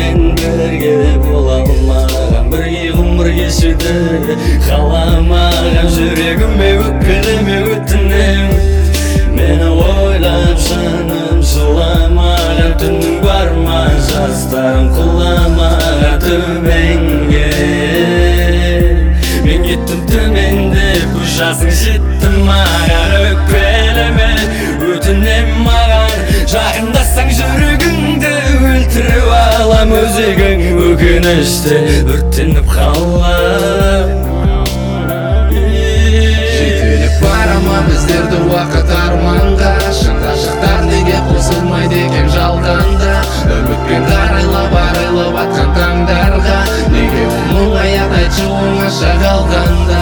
мен бірге бола алмаған, бірге ғұмыр кешуді қаламаған, жүрегіме өкпелеме өтінем. Мені ойлап жаным жыламаған, түннің бар ма жастарым құламаған төменге. Мен кеттім төменде, көз жасың жетті маған, өкпелеме өтінем маған. Жақындасаң жүрегіңді өлтіріп алам, өзегің өкініште өртеніп қалам. Жетелеп барама біздерді уақыт арманға, шын ғашықтар неге қосылмайды екен жалғанда. Үмітпен қарайлап атқан таңдарға, неге мұң аяқ айтшы оңаша қалғанда.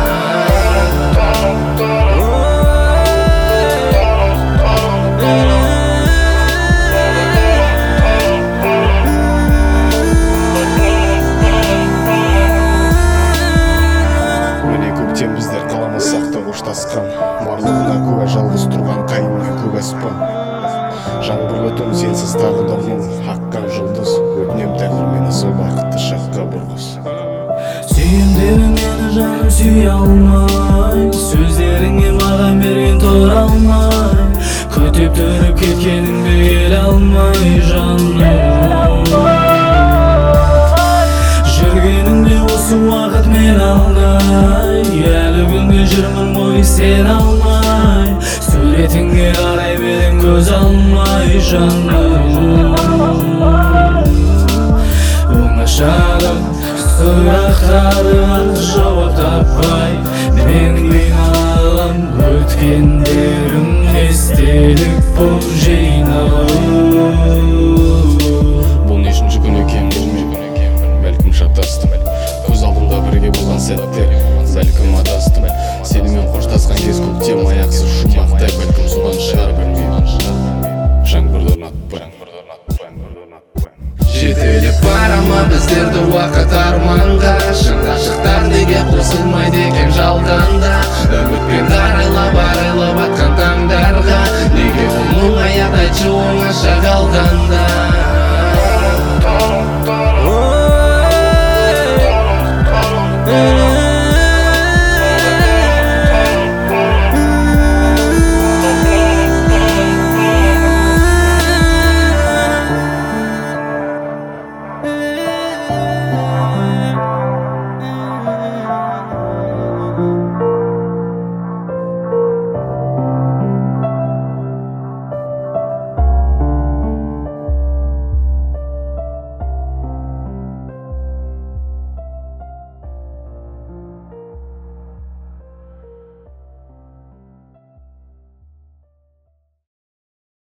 Көктем біздер қаламасақ та қоштасқан, барлығына куә жалғыз тұрған қайын мен көк аспан. Жаңбырлы түн сенсіз тағы да мұң, аққан жұлдыз, өтінем тәңір мені сол бақытты шаққа бұрғыз. Сүйемдерің мені жаным сүйе алмай, сөздеріңе маған берген тұра алмай, көтеп түріп кеткеніңді келе алмай жаным. Жүргеніңде осы уақыт мен алдай, әлі күнге жүрмін ғой сен алмай, суретіңе қарай берем көз алмай жаным. Оңашада сұрақтарға жауап таппай, мен қиналам, өткендерім естелік боп жиналып. Бұл нешінші күн екен білмеймін, бәлкім шатастым, көз алдымда бірге болған сәттер, бәлкім адастым. Сенімен қоштасқан кез көктем аяқсыз шумақтай, бәлкім содан шығар білмеймін, жаңбырлар ұнатпай. Жетелеп барама біздерді уақыт арманға, шын ғашықтар неге қосылмайды екен жалғанда. Үмітпен қарайлап атқан таңдарға, неге мұң аяқ айтшы оңаша қалғанда.